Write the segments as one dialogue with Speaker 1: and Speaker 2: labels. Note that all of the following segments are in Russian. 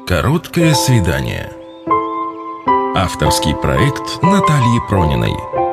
Speaker 1: Короткое свидание. Авторский проект Натальи Прониной.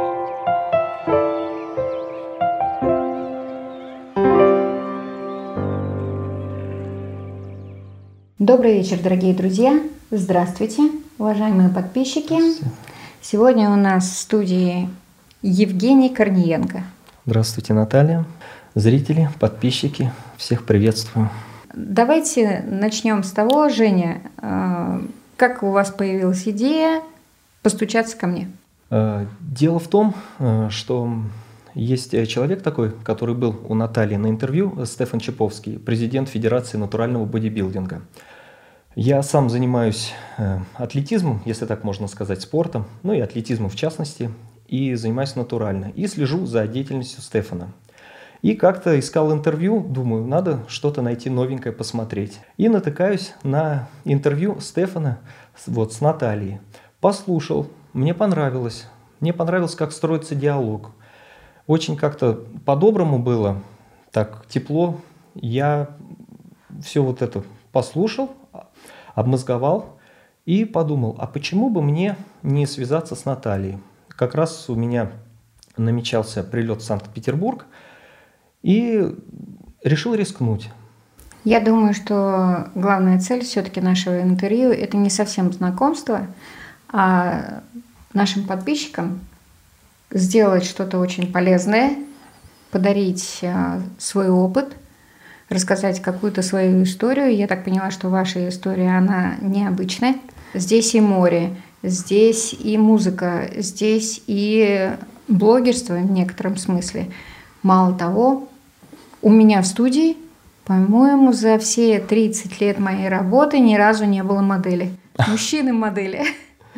Speaker 2: Добрый вечер, дорогие друзья. Здравствуйте, уважаемые подписчики. Сегодня у нас в студии Евгений Корниенко.
Speaker 3: Здравствуйте, Наталья. Зрители, подписчики, всех приветствую.
Speaker 2: Давайте начнем с того, Женя, как у вас появилась идея постучаться ко мне?
Speaker 3: Дело в том, что есть человек такой, который был у Натальи на интервью, Стефан Чаповский, президент Федерации натурального бодибилдинга. Я сам занимаюсь атлетизмом, если так можно сказать, спортом, ну и атлетизмом в частности, и занимаюсь натурально, и слежу за деятельностью Стефана. И как-то искал интервью, думаю, надо что-то найти новенькое посмотреть. И натыкаюсь на интервью Стефана с Натальей. Послушал, мне понравилось. Мне понравилось, как строится диалог. Очень как-то по-доброму было, так тепло. Я все вот это послушал, обмозговал и подумал, а почему бы мне не связаться с Натальей? Как раз у меня намечался прилет в Санкт-Петербург, и решил рискнуть.
Speaker 2: Я думаю, что главная цель все-таки нашего интервью – это не совсем знакомство, а нашим подписчикам сделать что-то очень полезное, подарить свой опыт, рассказать какую-то свою историю. Я так поняла, что ваша история, она необычная. Здесь и море, здесь и музыка, здесь и блогерство в некотором смысле. Мало того, у меня в студии, по-моему, за все 30 лет моей работы ни разу не было модели. Мужчины-модели.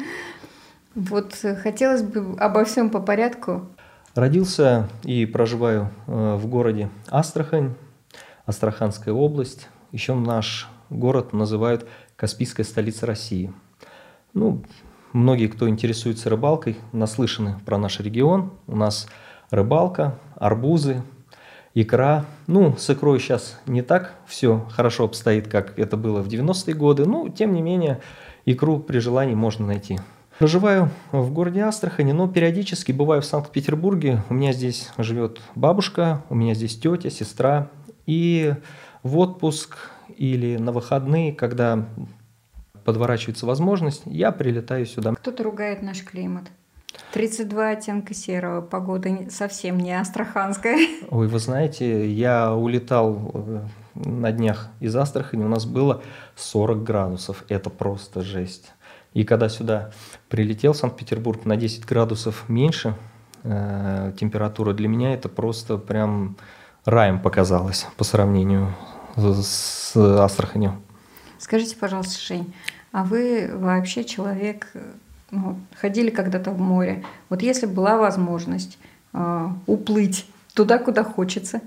Speaker 2: Вот хотелось бы обо всем по порядку.
Speaker 3: Родился и проживаю в городе Астрахань, Астраханская область. Еще наш город называют Каспийская столица России. Ну, многие, кто интересуется рыбалкой, наслышаны про наш регион. У нас рыбалка, арбузы, икра. Ну, с икрой сейчас не так все хорошо обстоит, как это было в 90-е годы. Но, тем не менее, икру при желании можно найти. Проживаю в городе Астрахани, но периодически бываю в Санкт-Петербурге. У меня здесь живет бабушка, у меня здесь тетя, сестра. И в отпуск или на выходные, когда подворачивается возможность, я прилетаю сюда.
Speaker 2: Кто-то ругает наш климат. 32 оттенка серого, погода совсем не астраханская.
Speaker 3: Ой, вы знаете, я улетал на днях из Астрахани, у нас было 40 градусов, это просто жесть. И когда сюда прилетел в Санкт-Петербург, на 10 градусов меньше температура, для меня это просто прям раем показалось по сравнению с Астраханью.
Speaker 2: Скажите, пожалуйста, Жень, а вы вообще человек... ходили когда-то в море. Вот если бы была возможность уплыть туда, куда хочется,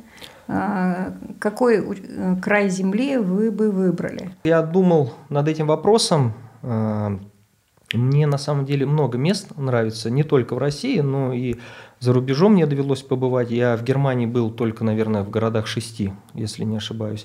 Speaker 2: какой край земли вы бы выбрали?
Speaker 3: Я думал над этим вопросом. Мне на самом деле много мест нравится, не только в России, но и за рубежом мне довелось побывать. Я в Германии был только, наверное, в городах 6, если не ошибаюсь.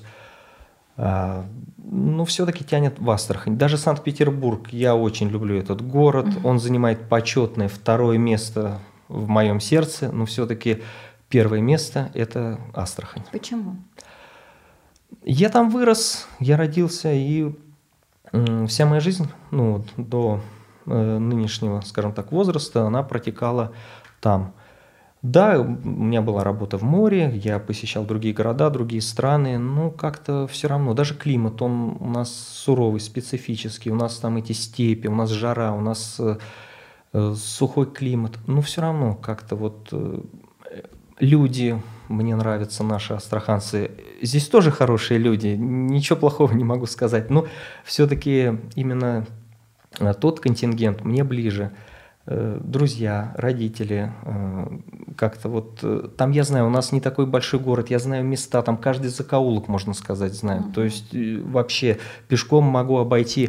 Speaker 3: Но все-таки тянет в Астрахань. Даже Санкт-Петербург, я очень люблю этот город. Он занимает почетное 2-е место в моем сердце, но все-таки 1-е место – это Астрахань.
Speaker 2: Почему?
Speaker 3: Я там вырос, я родился, и вся моя жизнь, до нынешнего, скажем так, возраста, она протекала там. Да, у меня была работа в море, я посещал другие города, другие страны, но как-то все равно, даже климат, он у нас суровый, специфический, у нас там эти степи, у нас жара, у нас сухой климат, но все равно как-то вот люди, мне нравятся наши астраханцы, здесь тоже хорошие люди, ничего плохого не могу сказать, но все-таки именно тот контингент мне ближе. Друзья, родители, как-то вот, там я знаю, у нас не такой большой город, я знаю места, там каждый закоулок, можно сказать, знаю, то есть вообще пешком могу обойти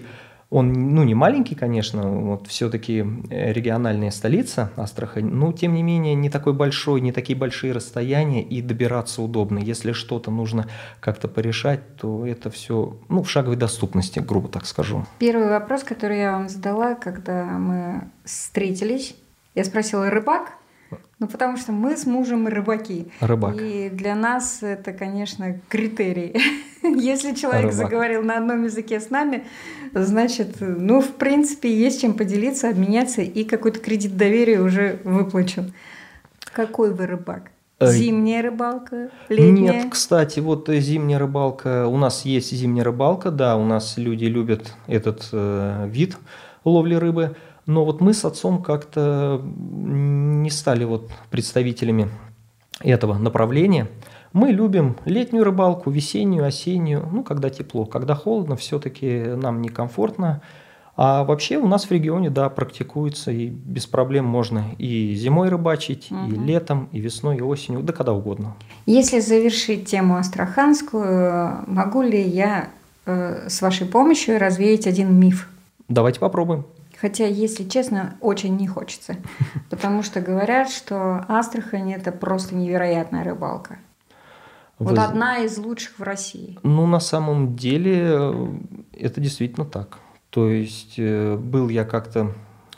Speaker 3: Он, ну, не маленький, конечно, вот все-таки региональная столица Астрахань, но тем не менее не такой большой, не такие большие расстояния и добираться удобно. Если что-то нужно как-то порешать, то это все, ну, в шаговой доступности, грубо так скажу.
Speaker 2: Первый вопрос, который я вам задала, когда мы встретились, я спросила: рыбак? Ну, потому что мы с мужем рыбаки.
Speaker 3: Рыбак.
Speaker 2: И для нас это, конечно, критерий. Если человек заговорил на одном языке с нами, значит, ну, в принципе, есть чем поделиться, обменяться, и какой-то кредит доверия уже выплачен. Какой вы рыбак? Зимняя рыбалка? Летняя?
Speaker 3: Нет, кстати, вот зимняя рыбалка, у нас есть зимняя рыбалка, да, у нас люди любят этот вид ловли рыбы. Но вот мы с отцом как-то не стали вот представителями этого направления. Мы любим летнюю рыбалку, весеннюю, осеннюю, ну, когда тепло. Когда холодно, все-таки нам некомфортно. А вообще у нас в регионе, да, практикуется, и без проблем можно и зимой рыбачить, и летом, и весной, и осенью, да когда угодно.
Speaker 2: Если завершить тему астраханскую, могу ли я с вашей помощью развеять один миф?
Speaker 3: Давайте попробуем.
Speaker 2: Хотя, если честно, очень не хочется. Потому что говорят, что Астрахань – это просто невероятная рыбалка. Вот одна из лучших в России.
Speaker 3: Ну, на самом деле, это действительно так. То есть, был я как-то,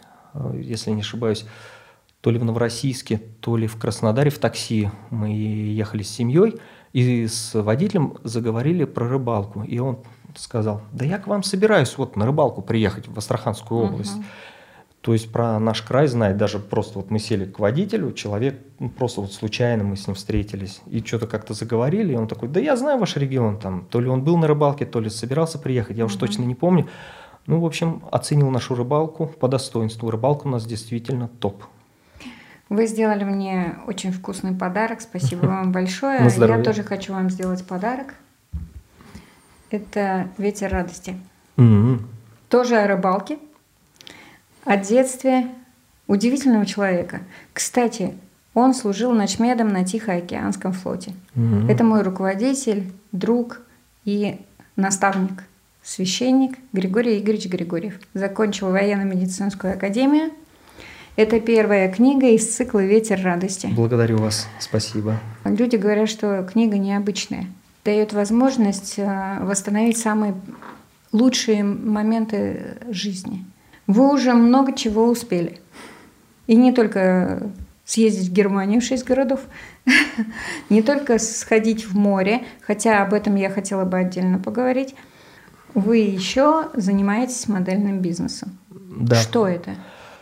Speaker 3: если не ошибаюсь, то ли в Новороссийске, то ли в Краснодаре в такси. Мы ехали с семьей, и с водителем заговорили про рыбалку. И он сказал: да я к вам собираюсь вот на рыбалку приехать в Астраханскую область. То есть про наш край знает, даже просто вот мы сели к водителю, человек, ну, просто вот случайно мы с ним встретились, и что-то как-то заговорили, и он такой: да я знаю ваш регион, там, то ли он был на рыбалке, то ли собирался приехать, я уж точно не помню. Ну, в общем, оценил нашу рыбалку по достоинству. Рыбалка у нас действительно топ.
Speaker 2: Вы сделали мне очень вкусный подарок, спасибо вам большое.
Speaker 3: На здоровье.
Speaker 2: Я тоже хочу вам сделать подарок. Это «Ветер радости». Тоже о рыбалке, о детстве удивительного человека. Кстати, он служил начмедом на Тихоокеанском флоте. Это мой руководитель, друг и наставник, священник Григорий Игоревич Григорьев. Закончил военно-медицинскую академию. Это первая книга из цикла «Ветер радости».
Speaker 3: Благодарю вас, спасибо.
Speaker 2: Люди говорят, что книга необычная. Дает возможность восстановить самые лучшие моменты жизни. Вы уже много чего успели. И не только съездить в Германию в 6 городов, не только сходить в море, хотя об этом я хотела бы отдельно поговорить. Вы еще занимаетесь модельным бизнесом.
Speaker 3: Да.
Speaker 2: Что это?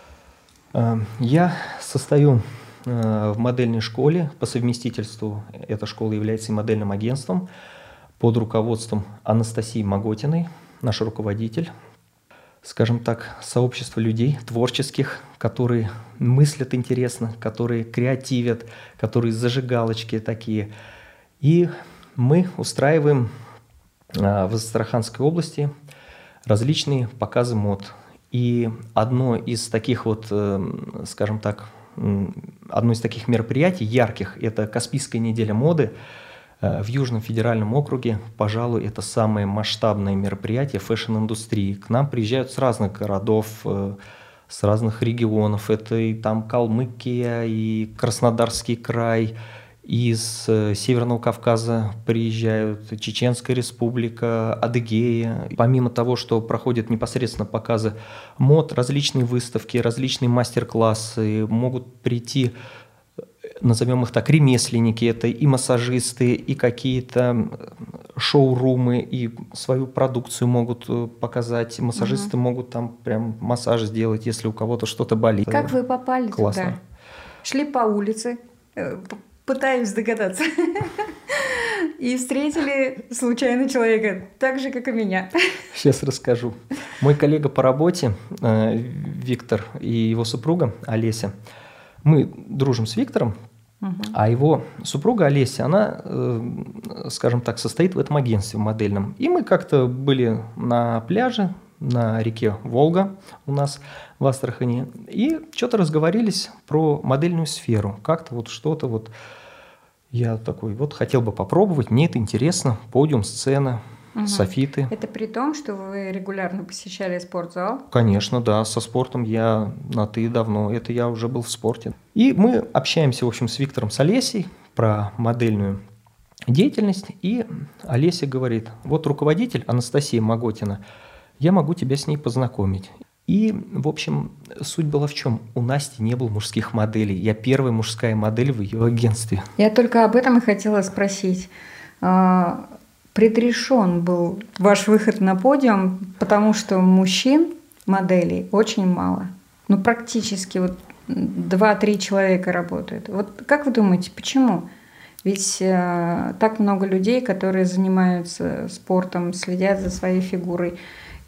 Speaker 3: Я состою в модельной школе по совместительству. Эта школа является и модельным агентством под руководством Анастасии Маготиной, наш руководитель. Скажем так, сообщество людей творческих, которые мыслят интересно, которые креативят, которые зажигалочки такие. И мы устраиваем в Астраханской области различные показы мод. И одно из таких вот, скажем так, одно из таких мероприятий ярких – это Каспийская неделя моды в Южном федеральном округе. Пожалуй, это самое масштабное мероприятие фэшн-индустрии. К нам приезжают с разных городов, с разных регионов. Это и там Калмыкия, и Краснодарский край, из Северного Кавказа приезжают, Чеченская республика, Адыгея. Помимо того, что проходят непосредственно показы мод, различные выставки, различные мастер-классы, могут прийти, назовем их так, ремесленники, это и массажисты, и какие-то шоурумы, и свою продукцию могут показать. Массажисты могут там прям массаж сделать, если у кого-то что-то болит.
Speaker 2: Как вы попали
Speaker 3: Классно.
Speaker 2: туда? Шли по улице, пытаюсь догадаться, и встретили случайно человека, так же, как и меня.
Speaker 3: Сейчас расскажу. Мой коллега по работе Виктор и его супруга Олеся, мы дружим с Виктором, а его супруга Олеся, она, скажем так, состоит в этом агентстве модельном. И мы как-то были на пляже, на реке Волга у нас в Астрахани, и что-то разговорились про модельную сферу. Как-то вот что-то вот я такой, вот хотел бы попробовать, мне это интересно, подиум, сцена. софиты.
Speaker 2: Это при том, что вы регулярно посещали спортзал?
Speaker 3: Конечно, да, со спортом я на «ты» давно, это я уже был в спорте. И мы общаемся, в общем, с Виктором, с Олесей про модельную деятельность, и Олеся говорит: вот руководитель Анастасия Маготина, я могу тебя с ней познакомить. И, в общем, суть была в чем? У Насти не было мужских моделей. Я первая мужская модель в ее агентстве.
Speaker 2: Я только об этом и хотела спросить. Предрешен был ваш выход на подиум, потому что мужчин, моделей, очень мало. Ну, практически вот 2-3 человека работают. Вот как вы думаете, почему? Ведь так много людей, которые занимаются спортом, следят за своей фигурой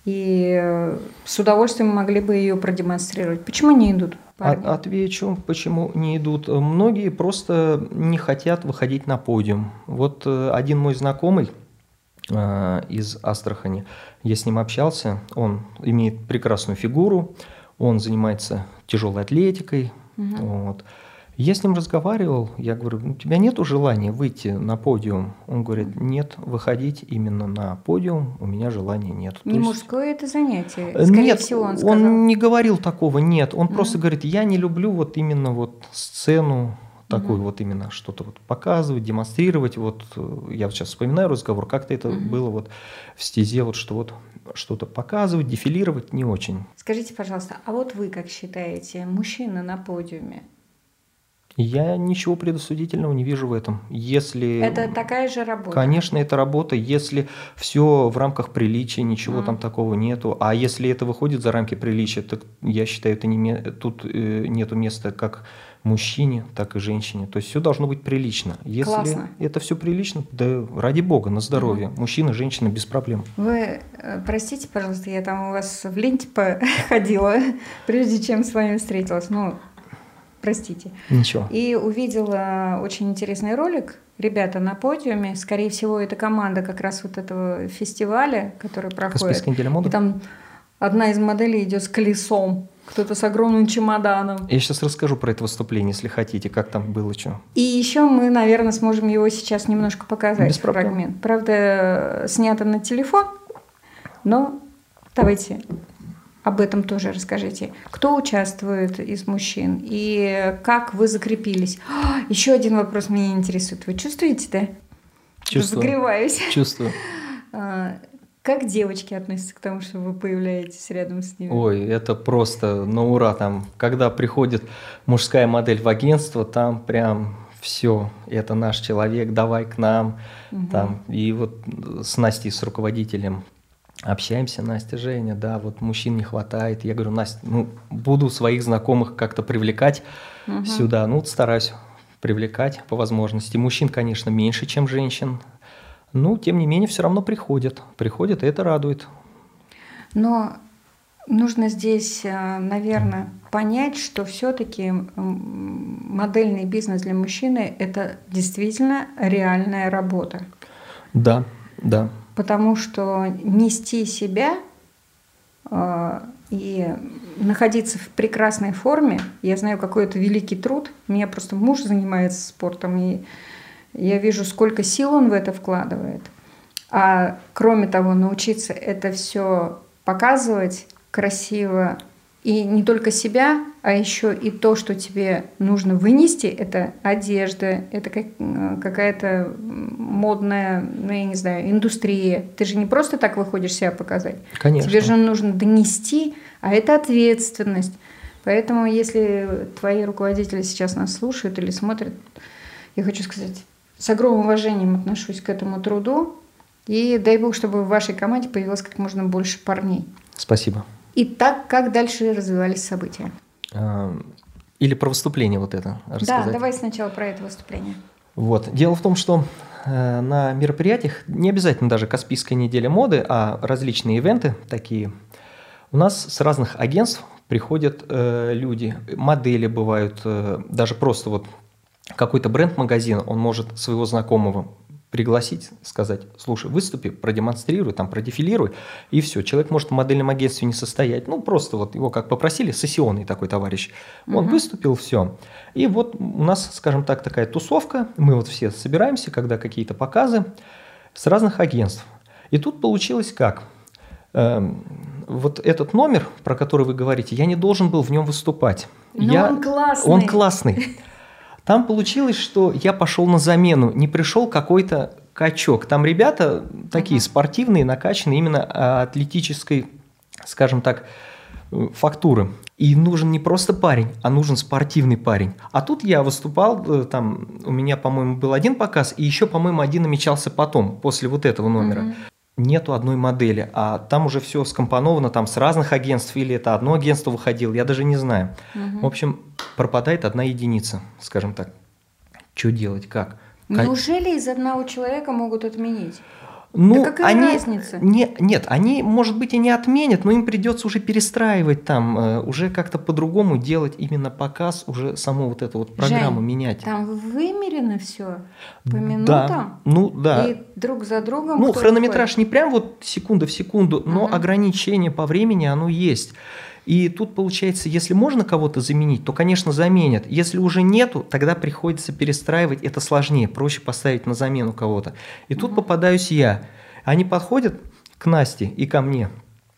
Speaker 2: и с удовольствием могли бы ее продемонстрировать. Почему не идут парни?
Speaker 3: Отвечу, почему не идут. Многие просто не хотят выходить на подиум. Вот один мой знакомый из Астрахани, я с ним общался, он имеет прекрасную фигуру, он занимается тяжелой атлетикой. Вот. Я с ним разговаривал, я говорю: у тебя нет желания выйти на подиум? Он говорит: нет, выходить именно на подиум у меня желания нет.
Speaker 2: Не мужское это занятие, скорее
Speaker 3: нет,
Speaker 2: всего, он сказал.
Speaker 3: Он не говорил такого, нет, он просто говорит: я не люблю вот именно вот сцену, такую вот именно что-то вот показывать, демонстрировать. Вот я вот сейчас вспоминаю разговор, как-то это было вот в стезе, вот что вот что-то показывать, дефилировать не очень.
Speaker 2: Скажите, пожалуйста, а вот вы как считаете, мужчина на подиуме?
Speaker 3: Я ничего предосудительного не вижу в этом. Если...
Speaker 2: Это такая же работа?
Speaker 3: Конечно, это работа. Если все в рамках приличия, ничего там такого нету. А если это выходит за рамки приличия, то я считаю, это тут нету места как мужчине, так и женщине. То есть все должно быть прилично. Если
Speaker 2: Классно.
Speaker 3: это все прилично, да ради бога, на здоровье. Мужчина, женщина, без проблем.
Speaker 2: Вы, простите, пожалуйста, я там у вас в ленте ходила, прежде чем с вами встретилась. Ну, простите.
Speaker 3: Ничего.
Speaker 2: И увидела очень интересный ролик. Ребята на подиуме. Скорее всего, это команда как раз вот этого фестиваля, который проходит.
Speaker 3: Каспийская неделя моды.
Speaker 2: И там одна из моделей идет с колесом, кто-то с огромным чемоданом.
Speaker 3: Я сейчас расскажу про это выступление, если хотите, как там было, что.
Speaker 2: И еще мы, наверное, сможем его сейчас немножко показать.
Speaker 3: Без проблем.
Speaker 2: Фрагмент. Правда, снято на телефон, но давайте об этом тоже расскажите. Кто участвует из мужчин и как вы закрепились? Еще один вопрос меня интересует. Вы чувствуете, да?
Speaker 3: Чувствую.
Speaker 2: Загреваюсь.
Speaker 3: Чувствую.
Speaker 2: Как девочки относятся к тому, что вы появляетесь рядом с ними?
Speaker 3: Ой, это просто на ура. Там, когда приходит мужская модель в агентство, там прям все, это наш человек, давай к нам. Там, и вот с Настей, с руководителем, общаемся: Настя, Женя, да, вот мужчин не хватает. Я говорю: Настя, ну, буду своих знакомых как-то привлекать сюда. Ну, вот стараюсь привлекать по возможности. Мужчин, конечно, меньше, чем женщин. Ну, тем не менее, все равно приходят. Приходят, и это радует.
Speaker 2: Но нужно здесь, наверное, понять, что все-таки модельный бизнес для мужчины – это действительно реальная работа.
Speaker 3: Да, да.
Speaker 2: Потому что нести себя и находиться в прекрасной форме, я знаю, какой это великий труд. У меня просто муж занимается спортом, и я вижу, сколько сил он в это вкладывает. А кроме того, научиться это все показывать красиво, и не только себя, а еще и то, что тебе нужно вынести, это одежда, это какая-то модная, ну я не знаю, индустрия. Ты же не просто так выходишь себя показать.
Speaker 3: Конечно.
Speaker 2: Тебе же нужно донести, а это ответственность. Поэтому, если твои руководители сейчас нас слушают или смотрят, я хочу сказать, с огромным уважением отношусь к этому труду. И дай бог, чтобы в вашей команде появилось как можно больше парней.
Speaker 3: Спасибо.
Speaker 2: Итак, как дальше развивались события?
Speaker 3: Или про выступление вот это рассказать?
Speaker 2: Да, давай сначала про это выступление.
Speaker 3: Вот. Дело в том, что на мероприятиях, не обязательно даже Каспийская неделя моды, а различные ивенты такие, у нас с разных агентств приходят люди, модели бывают, даже просто вот какой-то бренд-магазин, он может своего знакомого пригласить, сказать: слушай, выступи, продемонстрируй, там, продефилируй, и все. Человек может в модельном агентстве не состоять. Ну, просто вот его как попросили, сессионный такой товарищ. Он выступил, все. И вот у нас, скажем так, такая тусовка. Мы вот все собираемся, когда какие-то показы с разных агентств. И тут получилось как? Вот этот номер, про который вы говорите, я не должен был в нем выступать.
Speaker 2: Он классный.
Speaker 3: Он классный. Там получилось, что я пошел на замену, не пришел какой-то качок. Там ребята такие спортивные, накачанные, именно атлетической, скажем так, фактуры. И нужен не просто парень, а нужен спортивный парень. А тут я выступал, там у меня, по-моему, был один показ, и еще, по-моему, один намечался потом, после вот этого номера. Нету одной модели, а там уже все скомпоновано там с разных агентств, или это одно агентство выходило, я даже не знаю. В общем, пропадает одна единица, скажем так. Что делать, как?
Speaker 2: Неужели из одного человека могут отменить?
Speaker 3: Ну,
Speaker 2: да какая разница?
Speaker 3: Нет, они, может быть, и не отменят, но им придется уже перестраивать там, уже как-то по-другому делать именно показ, уже саму вот эту вот программу менять.
Speaker 2: Там вымерено все по минутам?
Speaker 3: Да, ну да.
Speaker 2: И друг за другом?
Speaker 3: Ну, хронометраж не прям вот секунда в секунду, но ограничение по времени оно есть. И тут получается, если можно кого-то заменить, то, конечно, заменят. Если уже нету, тогда приходится перестраивать, это сложнее, проще поставить на замену кого-то. И тут попадаюсь я. Они подходят к Насте и ко мне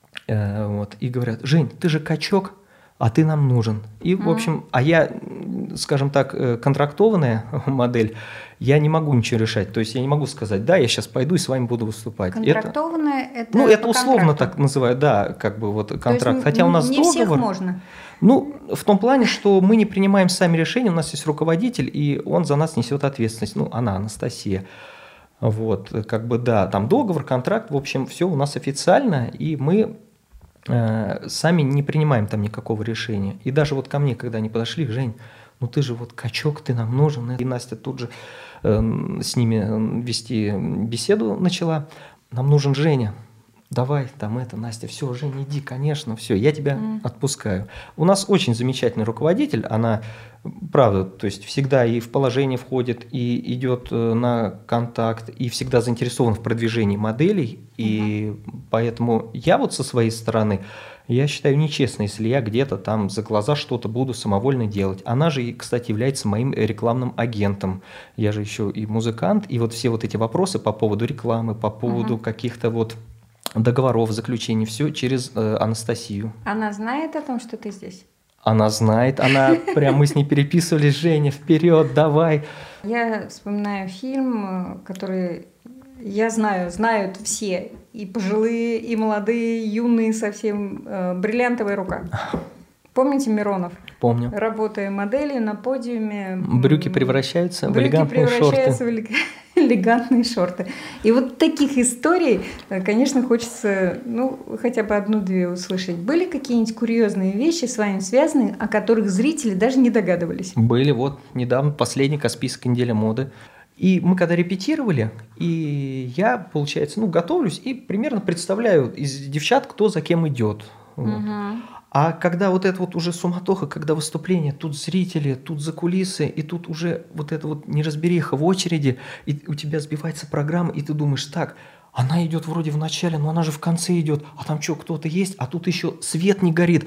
Speaker 3: и говорят: Жень, ты же качок, а ты нам нужен. И, в общем, а я, скажем так, контрактованная модель, я не могу ничего решать. То есть я не могу сказать: да, я сейчас пойду и с вами буду выступать.
Speaker 2: Контрактованная – это
Speaker 3: ну, это условно так называют, да, как бы вот контракт.
Speaker 2: То есть
Speaker 3: хотя у нас
Speaker 2: не
Speaker 3: договор.
Speaker 2: Всех можно.
Speaker 3: Ну, в том плане, что мы не принимаем сами решения, у нас есть руководитель, и он за нас несет ответственность. Ну, она, Анастасия. Вот, как бы, да, там договор, контракт, в общем, все у нас официально, и мы сами не принимаем там никакого решения. И даже вот ко мне, когда они подошли: Жень, ну ты же вот качок, ты нам нужен. И Настя тут же с ними вести беседу начала. Нам нужен Женя. Давай, там это, Настя, все, Женя, иди, конечно, все, я тебя отпускаю. У нас очень замечательный руководитель, она, правда, то есть всегда и в положение входит, и идет на контакт, и всегда заинтересован в продвижении моделей, и поэтому я вот со своей стороны, я считаю нечестно, если я где-то там за глаза что-то буду самовольно делать. Она же, кстати, является моим рекламным агентом. Я же еще и музыкант, и вот все вот эти вопросы по поводу рекламы, по поводу каких-то вот договоров, заключений, все через Анастасию.
Speaker 2: Она знает о том, что ты здесь?
Speaker 3: Она знает, она прям, мы с ней переписывались: Женя, вперед, давай.
Speaker 2: Я вспоминаю фильм, который, я знаю, знают все, и пожилые, и молодые, юные совсем, «Бриллиантовая рука». Помните Миронов?
Speaker 3: Помню.
Speaker 2: Работая моделью на подиуме.
Speaker 3: Брюки превращаются в элегантные шорты.
Speaker 2: В элегантные шорты. И вот таких историй, конечно, хочется, ну, хотя бы одну-две услышать. Были какие-нибудь курьезные вещи с вами связаны, о которых зрители даже не догадывались?
Speaker 3: Были. Вот недавно последний «Каспийская неделя моды». И мы когда репетировали, и я, получается, ну, готовлюсь и примерно представляю из девчат, кто за кем идет. Вот. А когда вот это вот уже суматоха, когда выступление, тут зрители, тут за кулисы, и тут уже вот это вот неразбериха в очереди, и у тебя сбивается программа, и ты думаешь: так, она идет вроде в начале, но она же в конце идет, а там что, кто-то есть, а тут еще свет не горит,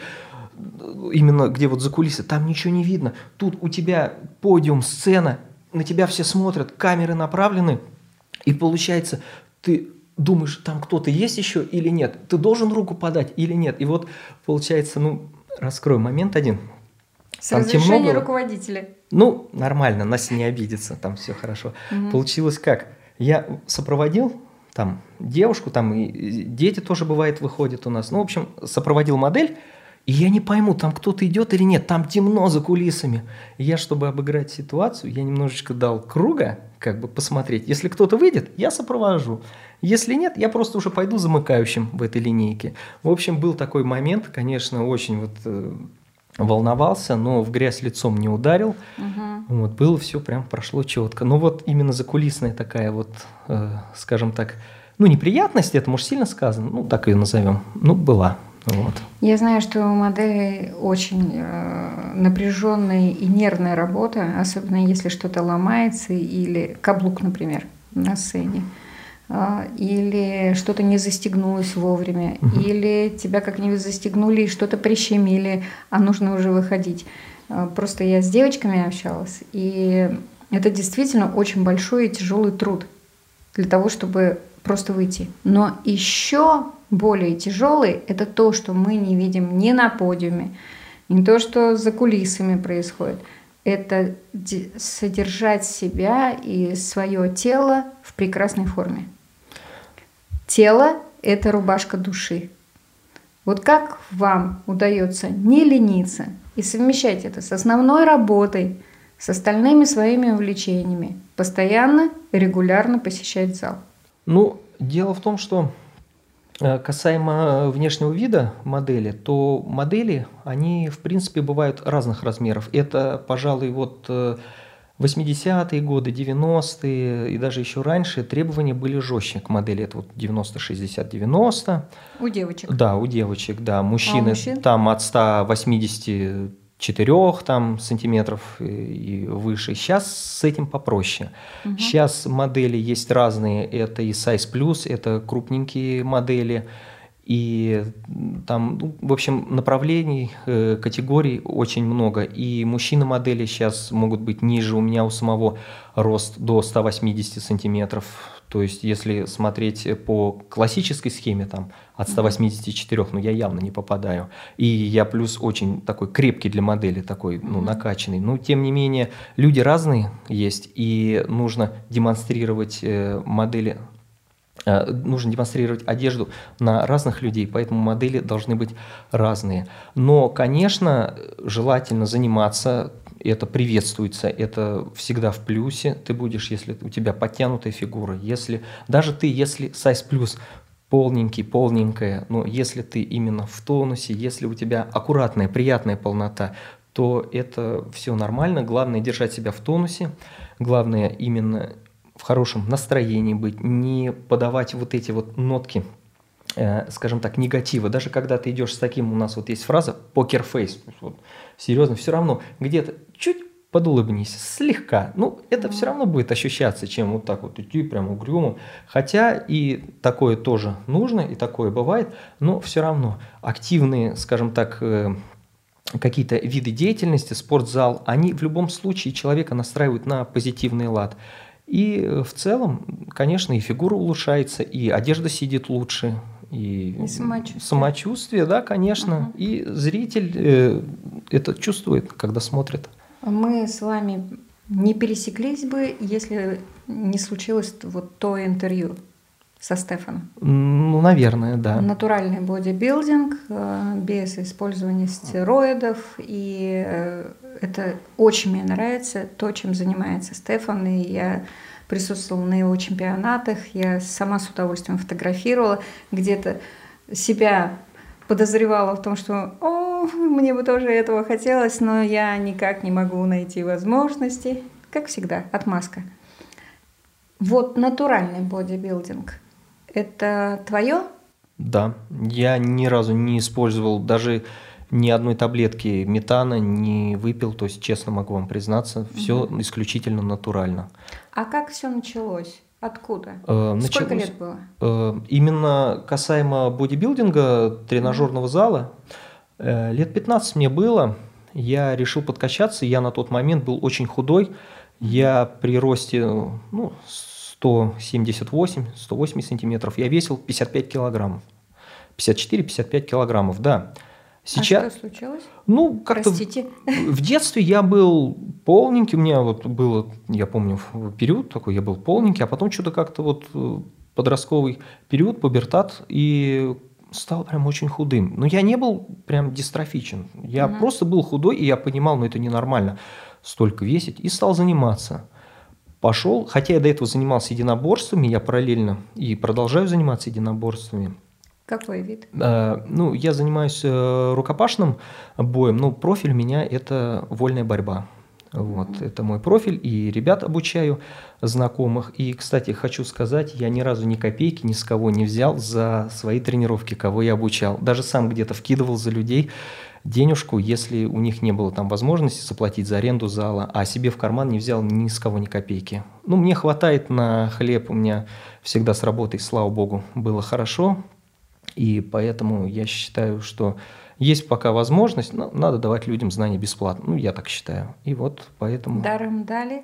Speaker 3: именно где вот за кулисы, там ничего не видно, тут у тебя подиум, сцена, на тебя все смотрят, камеры направлены, и получается, ты думаешь, там кто-то есть еще или нет, ты должен руку подать или нет. И вот получается, ну, раскрою момент один.
Speaker 2: С разрешения руководителя.
Speaker 3: Ну, нормально, Настя не обидится, там все хорошо. Получилось как? Я сопроводил там девушку, там и дети тоже бывает выходят у нас. Ну, в общем, сопроводил модель, и я не пойму, там кто-то идет или нет, там темно за кулисами. И я, чтобы обыграть ситуацию, я немножечко дал круга, как бы посмотреть. Если кто-то выйдет, я сопровожу. Если нет, я просто уже пойду замыкающим в этой линейке. В общем, был такой момент, конечно, очень вот волновался, но в грязь лицом не ударил. Вот, было все прям прошло четко. Но вот именно закулисная такая вот, скажем так, ну, неприятность, это, может, сильно сказано, ну, так ее назовем, ну, была. Вот.
Speaker 2: Я знаю, что у моделей очень напряженная и нервная работа, особенно если что-то ломается, или каблук, например, на сцене, или что-то не застегнулось вовремя, или тебя как-нибудь застегнули и что-то прищемили, а нужно уже выходить. Просто я с девочками общалась, и это действительно очень большой и тяжелый труд для того, чтобы просто выйти. Но еще более тяжелый – это то, что мы не видим ни на подиуме, не то, что за кулисами происходит. Это содержать себя и свое тело в прекрасной форме. Тело – это рубашка души. Вот как вам удается не лениться и совмещать это с основной работой, с остальными своими увлечениями, постоянно, регулярно посещать зал?
Speaker 3: Ну, дело в том, что касаемо внешнего вида модели, то модели, они, в принципе, бывают разных размеров. Это, пожалуй, вот 80-е годы, 90-е и даже еще раньше требования были жестче к модели. Это вот 90-60-90.
Speaker 2: У девочек?
Speaker 3: Да, у девочек, да. Мужчины
Speaker 2: мужчин?
Speaker 3: Там от 184 там, сантиметров и выше. Сейчас с этим попроще.
Speaker 2: Угу.
Speaker 3: Сейчас модели есть разные. Это и Size Plus, это крупненькие модели. И там, ну, в общем, направлений, категорий очень много. И мужчины-модели сейчас могут быть ниже. У меня у самого рост до 180 сантиметров. То есть, если смотреть по классической схеме, там, от 184, ну, я явно не попадаю. И я плюс очень такой крепкий для модели, такой, ну, накачанный. Но, тем не менее, люди разные есть, и нужно демонстрировать модели, нужно демонстрировать одежду на разных людей, поэтому модели должны быть разные. Но, конечно, желательно заниматься, это приветствуется, это всегда в плюсе. Ты будешь, если у тебя подтянутая фигура, если size плюс полненькая, но если ты именно в тонусе, если у тебя аккуратная, приятная полнота, то это все нормально. Главное держать себя в тонусе, главное именно в хорошем настроении быть, не подавать вот эти вот нотки, скажем так, негатива. Даже когда ты идешь с таким, у нас вот есть фраза покер-фейс, вот, серьезно, все равно где-то чуть подулыбнись, слегка. Ну, это все равно будет ощущаться, чем вот так вот идти прям угрюмо. Хотя и такое тоже нужно, и такое бывает, но все равно активные, скажем так, какие-то виды деятельности, спортзал, они в любом случае человека настраивают на позитивный лад. И в целом, конечно, и фигура улучшается, и одежда сидит лучше, и самочувствие, да, конечно. И зритель это чувствует, когда смотрит.
Speaker 2: Мы с вами не пересеклись бы, если не случилось вот то интервью со Стефаном.
Speaker 3: Ну, наверное, да.
Speaker 2: Натуральный бодибилдинг, без использования стероидов. И это очень мне нравится, то, чем занимается Стефан. И я присутствовала на его чемпионатах, я сама с удовольствием фотографировала, где-то себя подозревала в том, что мне бы тоже этого хотелось, но я никак не могу найти возможности. Как всегда, отмазка. Вот натуральный бодибилдинг – это твое?
Speaker 3: Да, я ни разу не использовал даже ни одной таблетки метана, не выпил, то есть честно могу вам признаться, все исключительно натурально.
Speaker 2: А как все началось? Откуда? Сколько лет было?
Speaker 3: Именно касаемо бодибилдинга, тренажерного зала, лет 15 мне было, я решил подкачаться, я на тот момент был очень худой, я при росте 178-180 сантиметров, я весил 55 килограммов, 54-55 килограммов, да.
Speaker 2: Сейчас... А что случилось?
Speaker 3: Ну, как-то в детстве я был полненький, у меня вот было, я помню, период такой, я был полненький, а потом что-то как-то вот подростковый период, пубертат, и стал прям очень худым. Но я не был прям дистрофичен, я просто был худой, и я понимал, это ненормально столько весить, и стал заниматься. Пошел, хотя я до этого занимался единоборствами, я параллельно и продолжаю заниматься единоборствами.
Speaker 2: Какой вид?
Speaker 3: Я занимаюсь рукопашным боем, но профиль у меня – это вольная борьба. Вот, это мой профиль, и ребят обучаю, знакомых. И, кстати, хочу сказать, я ни разу ни копейки ни с кого не взял за свои тренировки, кого я обучал. Даже сам где-то вкидывал за людей денежку, если у них не было там возможности заплатить за аренду зала, а себе в карман не взял ни с кого ни копейки. Ну, мне хватает на хлеб, у меня всегда с работой, слава богу, было хорошо. И поэтому я считаю, что есть пока возможность, но надо давать людям знания бесплатно. Ну, я так считаю. И вот поэтому...
Speaker 2: Даром дали?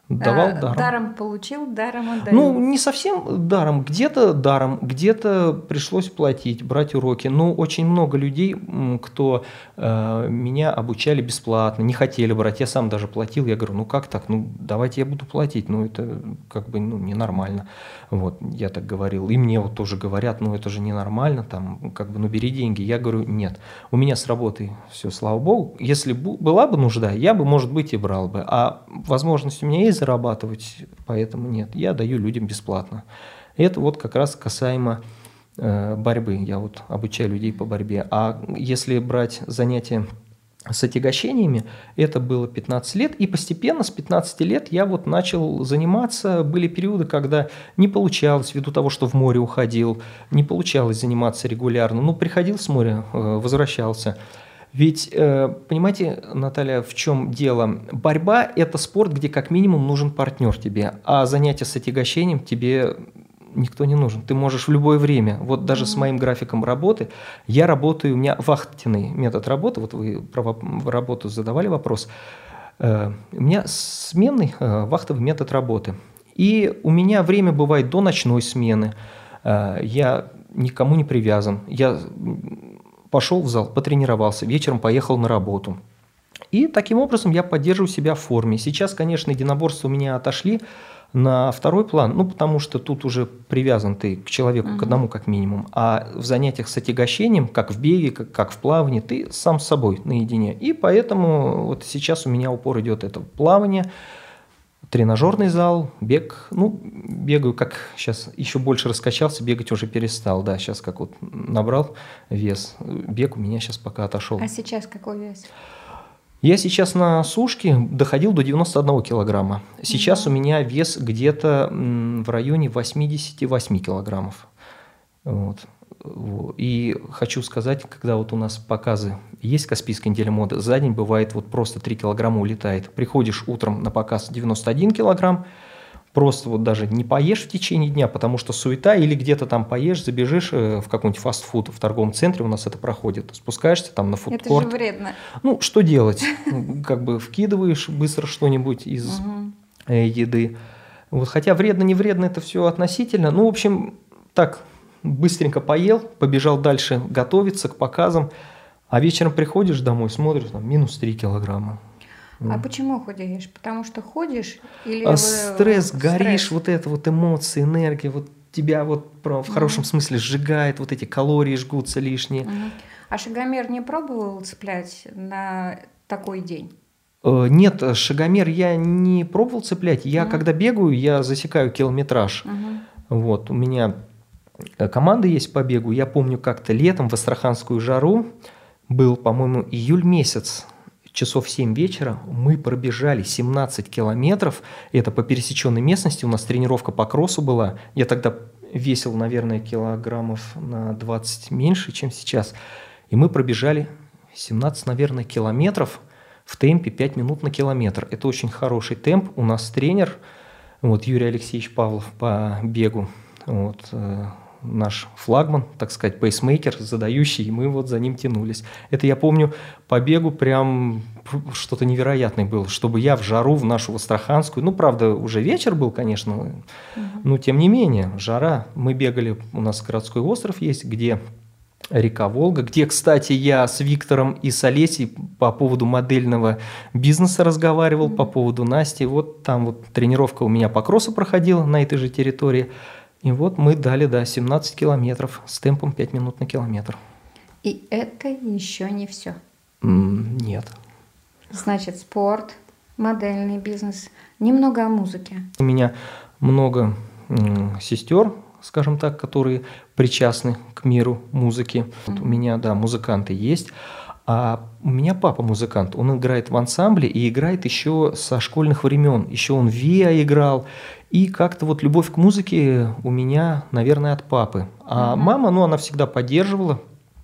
Speaker 3: Давал даром.
Speaker 2: Даром получил, даром отдаю.
Speaker 3: Ну, не совсем даром, где-то пришлось платить, брать уроки. Но очень много людей, кто меня обучали бесплатно, не хотели брать, я сам даже платил. Я говорю, ну как так, ну давайте я буду платить, ну это как бы ненормально. Вот, я так говорил. И мне вот тоже говорят, ну это же ненормально, там, как бы, ну бери деньги. Я говорю, нет, у меня с работой все, слава богу. Если была бы нужда, я бы, может быть, и брал бы. А возможность у меня есть зарабатывать, поэтому нет, я даю людям бесплатно. Это вот как раз касаемо борьбы. Я вот обучаю людей по борьбе. А если брать занятия с отягощениями, это было 15 лет, и постепенно с 15 лет я вот начал заниматься. Были периоды, когда не получалось, ввиду того, что в море уходил, не получалось заниматься регулярно. Ну, приходил с моря, возвращался. Ведь, понимаете, Наталья, в чем дело? Борьба – это спорт, где как минимум нужен партнер тебе, а занятия с отягощением тебе никто не нужен. Ты можешь в любое время. Вот даже с моим графиком работы, я работаю, у меня вахтенный метод работы, вот вы про работу задавали вопрос, у меня сменный вахтовый метод работы. И у меня время бывает до ночной смены, я никому не привязан, я пошел в зал, потренировался, вечером поехал на работу. И таким образом я поддерживаю себя в форме. Сейчас, конечно, единоборства у меня отошли на второй план, ну, потому что тут уже привязан ты к человеку, к одному как минимум. А в занятиях с отягощением, как в беге, как в плавании, ты сам с собой наедине. И поэтому вот сейчас у меня упор идет это плавание, тренажерный зал, бег. Ну, бегаю, как сейчас еще больше раскачался, бегать уже перестал. Да, сейчас как вот набрал вес. Бег у меня сейчас пока отошел.
Speaker 2: А сейчас какой вес?
Speaker 3: Я сейчас на сушке доходил до 91 килограмма. Сейчас у меня вес где-то в районе 88 килограммов. Вот. И хочу сказать, когда вот у нас показы есть Каспийская неделя моды, за день бывает вот просто 3 килограмма улетает. Приходишь утром на показ 91 килограмм, просто вот даже не поешь в течение дня, потому что суета, или где-то там поешь, забежишь в какой-нибудь фастфуд в торговом центре, у нас это проходит, спускаешься там на фудкорт.
Speaker 2: Это же вредно.
Speaker 3: Ну, что делать? Как бы вкидываешь быстро что-нибудь из еды. Вот, хотя вредно, не вредно, это все относительно. Ну, в общем, так, быстренько поел, побежал дальше готовиться к показам, а вечером приходишь домой, смотришь, там, минус 3 килограмма.
Speaker 2: А почему худеешь? Потому что ходишь или
Speaker 3: стресс, горишь, вот это вот эмоции, энергия, вот тебя вот в хорошем смысле сжигает, вот эти калории жгутся лишние.
Speaker 2: А шагомер не пробовал цеплять на такой день?
Speaker 3: Нет, шагомер я не пробовал цеплять. Я когда бегаю, я засекаю километраж. Вот, у меня команда есть по бегу. Я помню, как-то летом в астраханскую жару, был, по-моему, июль месяц, часов 7 вечера, мы пробежали 17 километров. Это по пересеченной местности, у нас тренировка по кроссу была. Я тогда весил, наверное, килограммов на 20 меньше, чем сейчас. И мы пробежали 17, наверное, километров в темпе 5 минут на километр. Это очень хороший темп. У нас тренер, вот, Юрий Алексеевич Павлов по бегу, вот, наш флагман, так сказать, пейсмейкер, задающий, и мы вот за ним тянулись. Это я помню по бегу прям что-то невероятное было, чтобы я в жару в нашу Астраханскую, ну, правда, уже вечер был, конечно, но тем не менее, жара. Мы бегали, у нас городской остров есть, где река Волга, где, кстати, я с Виктором и с Олесей по поводу модельного бизнеса разговаривал, по поводу Насти. Вот там вот тренировка у меня по кроссу проходила на этой же территории. И вот мы дали, да, 17 километров с темпом 5 минут на километр.
Speaker 2: И это еще не все.
Speaker 3: Нет.
Speaker 2: Значит, спорт, модельный бизнес, немного о музыке.
Speaker 3: У меня много сестер, скажем так, которые причастны к миру музыки. Вот у меня, да, музыканты есть. А у меня папа музыкант, он играет в ансамбле и играет еще со школьных времен. Еще он в ВИА играл. И как-то вот любовь к музыке у меня, наверное, от папы. А мама, ну, она всегда поддерживала,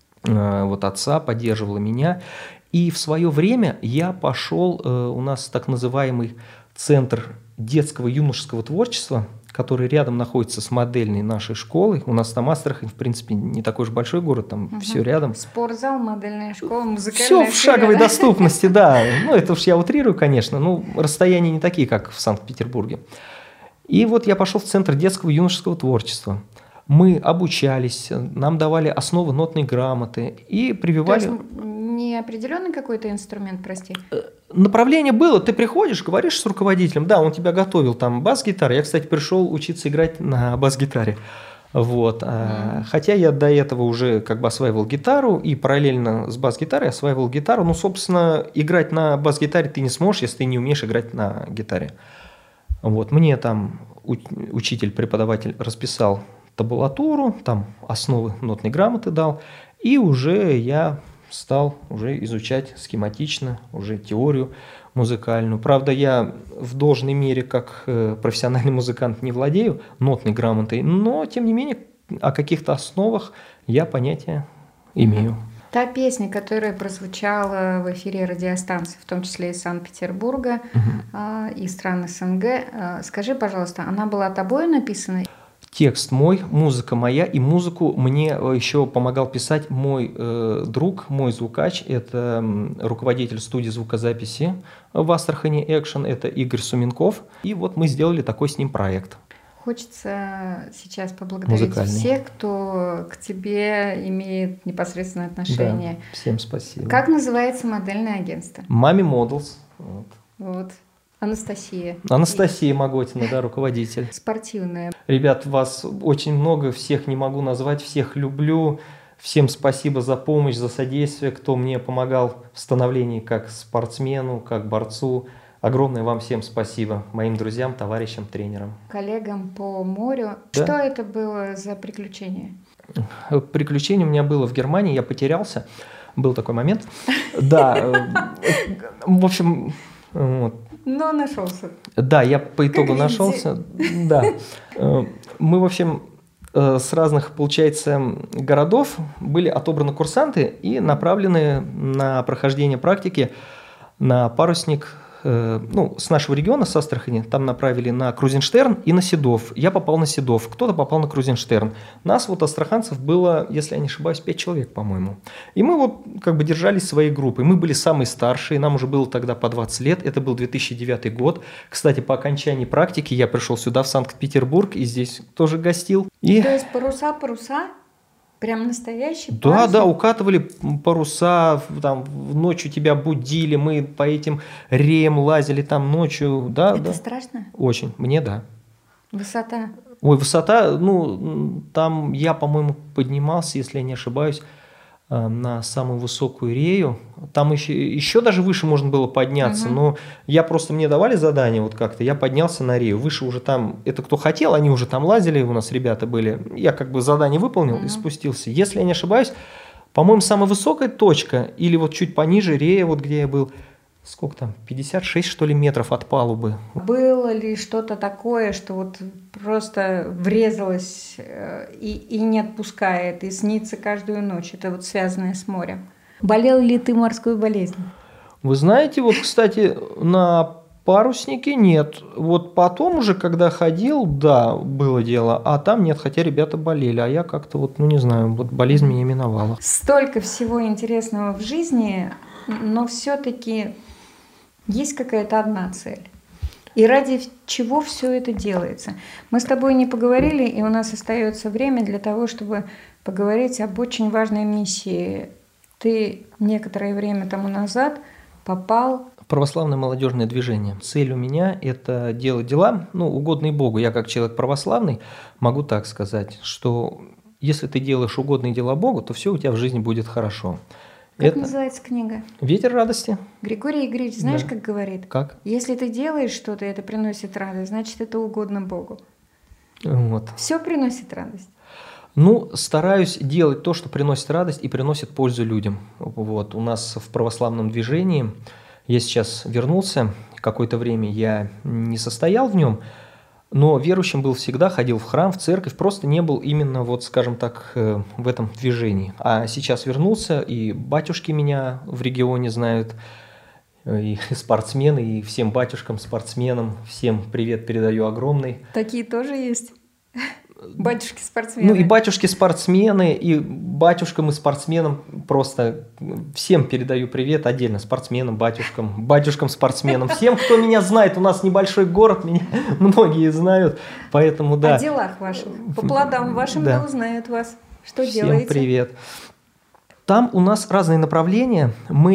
Speaker 3: вот отца поддерживала меня. И в свое время я пошел, у нас так называемый центр детского и юношеского творчества, который рядом находится с модельной нашей школой. У нас там Астрахань, в принципе, не такой уж большой город, там все рядом.
Speaker 2: Спортзал, модельная школа, музыкальная.
Speaker 3: Все в шаговой доступности, да. Ну, это уж я утрирую, конечно. Ну, расстояния не такие, как в Санкт-Петербурге. И вот я пошел в Центр детского и юношеского творчества. Мы обучались, нам давали основы нотной грамоты и прививали...
Speaker 2: То есть не определенный какой-то инструмент, прости?
Speaker 3: Направление было, ты приходишь, говоришь с руководителем, да, он тебя готовил, там бас-гитара. Я, кстати, пришел учиться играть на бас-гитаре. Вот. Хотя я до этого уже как бы осваивал гитару и параллельно с бас-гитарой осваивал гитару. Ну, собственно, играть на бас-гитаре ты не сможешь, если ты не умеешь играть на гитаре. Вот. Мне там учитель, преподаватель расписал табулатуру, там основы нотной грамоты дал, и уже я стал уже изучать схематично, уже теорию музыкальную. Правда, я в должной мере, как профессиональный музыкант, не владею нотной грамотой, но, тем не менее, о каких-то основах я понятия имею.
Speaker 2: Та песня, которая прозвучала в эфире радиостанции, в том числе из Санкт-Петербурга и стран СНГ, скажи, пожалуйста, она была тобой написана?
Speaker 3: Текст мой, музыка моя, и музыку мне еще помогал писать мой друг, мой звукач, это руководитель студии звукозаписи в Астрахани «Экшен», это Игорь Суменков, и вот мы сделали такой с ним проект.
Speaker 2: Хочется сейчас поблагодарить всех, кто к тебе имеет непосредственное отношение.
Speaker 3: Да, всем спасибо.
Speaker 2: Как называется модельное агентство?
Speaker 3: Mami Models.
Speaker 2: Вот. Анастасия.
Speaker 3: Анастасия Моготина, да, руководитель.
Speaker 2: Спортивная.
Speaker 3: Ребят, вас очень много, всех не могу назвать, всех люблю. Всем спасибо за помощь, за содействие, кто мне помогал в становлении как спортсмену, как борцу. Огромное вам всем спасибо, моим друзьям, товарищам, тренерам.
Speaker 2: Коллегам по морю.
Speaker 3: Да.
Speaker 2: Что это было за приключение?
Speaker 3: Приключение у меня было в Германии, я потерялся. Был такой момент. Да, в общем... Вот.
Speaker 2: Но нашелся.
Speaker 3: Да, я по итогу нашелся. Да. Мы, в общем, с разных, получается, городов были отобраны курсанты и направлены на прохождение практики на парусник. Ну, с нашего региона, с Астрахани, там направили на Крузенштерн и на Седов. Я попал на Седов, кто-то попал на Крузенштерн. Нас вот, астраханцев, было, если я не ошибаюсь, 5 человек, по-моему. И мы вот как бы держались своей группой. Мы были самые старшие, нам уже было тогда по 20 лет. Это был 2009 год. Кстати, по окончании практики я пришел сюда, в Санкт-Петербург, и здесь тоже гостил.
Speaker 2: То есть паруса? Прям настоящий
Speaker 3: парус? Да, укатывали паруса, там ночью тебя будили, мы по этим реям лазили там ночью. Да,
Speaker 2: Это страшно?
Speaker 3: Очень, мне да.
Speaker 2: Высота?
Speaker 3: Ой, высота, ну, там я, по-моему, поднимался, если я не ошибаюсь, на самую высокую рею. Там еще даже выше можно было подняться, но мне давали задание вот как-то, я поднялся на рею, выше уже там, это кто хотел, они уже там лазили, у нас ребята были, я как бы задание выполнил и спустился. Если я не ошибаюсь, по-моему, самая высокая точка, или вот чуть пониже рея, вот где я был, сколько там, 56, что ли, метров от палубы.
Speaker 2: Было ли что-то такое, что вот просто врезалось и не отпускает, и снится каждую ночь? Это вот связанное с морем. Болел ли ты морской болезнью?
Speaker 3: Вы знаете, вот, кстати, на паруснике нет. Вот потом уже, когда ходил, да, было дело, а там нет, хотя ребята болели, а я как-то вот, ну не знаю, вот болезнь меня миновала.
Speaker 2: Столько всего интересного в жизни, но все-таки есть какая-то одна цель. И ради чего все это делается? Мы с тобой не поговорили, и у нас остается время для того, чтобы поговорить об очень важной миссии. Ты некоторое время тому назад попал
Speaker 3: в православное молодежное движение. Цель у меня – это делать дела, ну, угодные Богу. Я как человек православный могу так сказать, что если ты делаешь угодные дела Богу, то все у тебя в жизни будет хорошо.
Speaker 2: Как называется книга?
Speaker 3: «Ветер радости».
Speaker 2: Григорий Игоревич, знаешь,
Speaker 3: да.
Speaker 2: Как говорит?
Speaker 3: Как?
Speaker 2: Если ты делаешь что-то, и это приносит радость, значит, это угодно Богу.
Speaker 3: Вот.
Speaker 2: Все приносит радость.
Speaker 3: Ну, стараюсь делать то, что приносит радость и приносит пользу людям. Вот. У нас в православном движении, я сейчас вернулся, какое-то время я не состоял в нем, но верующим был всегда, ходил в храм, в церковь, просто не был именно, вот, скажем так, в этом движении. А сейчас вернулся, и батюшки меня в регионе знают, и спортсмены, и всем батюшкам-спортсменам, всем привет передаю огромный.
Speaker 2: Такие тоже есть? Батюшки-спортсмены.
Speaker 3: Ну и батюшки-спортсмены, и батюшкам, и спортсменам просто всем передаю привет отдельно, спортсменам, батюшкам-спортсменам, всем, кто меня знает. У нас небольшой город, меня многие знают, поэтому да.
Speaker 2: О делах ваших, по плодам вашим да узнают вас. Что
Speaker 3: всем
Speaker 2: делаете?
Speaker 3: Привет. Там у нас разные направления.